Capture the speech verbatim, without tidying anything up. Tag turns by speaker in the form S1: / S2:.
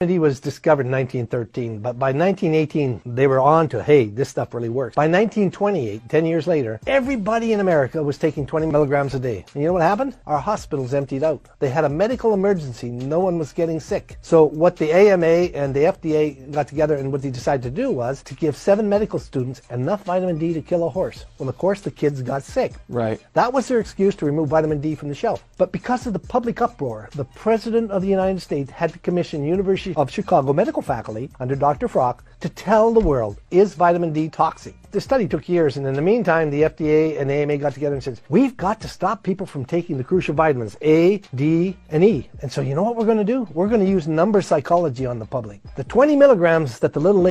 S1: D was discovered in nineteen thirteen, but by nineteen eighteen, they were on to, hey, this stuff really works. By nineteen twenty-eight, ten years later, everybody in America was taking twenty milligrams a day. And you know what happened? Our hospitals emptied out. They had a medical emergency. No one was getting sick. So what the A M A and the F D A got together and what they decided to do was to give seven medical students enough vitamin D to kill a horse. Well, of course, the kids got sick.
S2: Right.
S1: That was their excuse to remove vitamin D from the shelf. But because of the public uproar, the President of the United States had to commission University of Chicago medical faculty under Doctor Frock to tell the world, is vitamin D toxic? The study took years, and in the meantime, the F D A and A M A got together and said, we've got to stop people from taking the crucial vitamins A, D, and E. And so you know what we're going to do? We're going to use number psychology on the public. The twenty milligrams that the little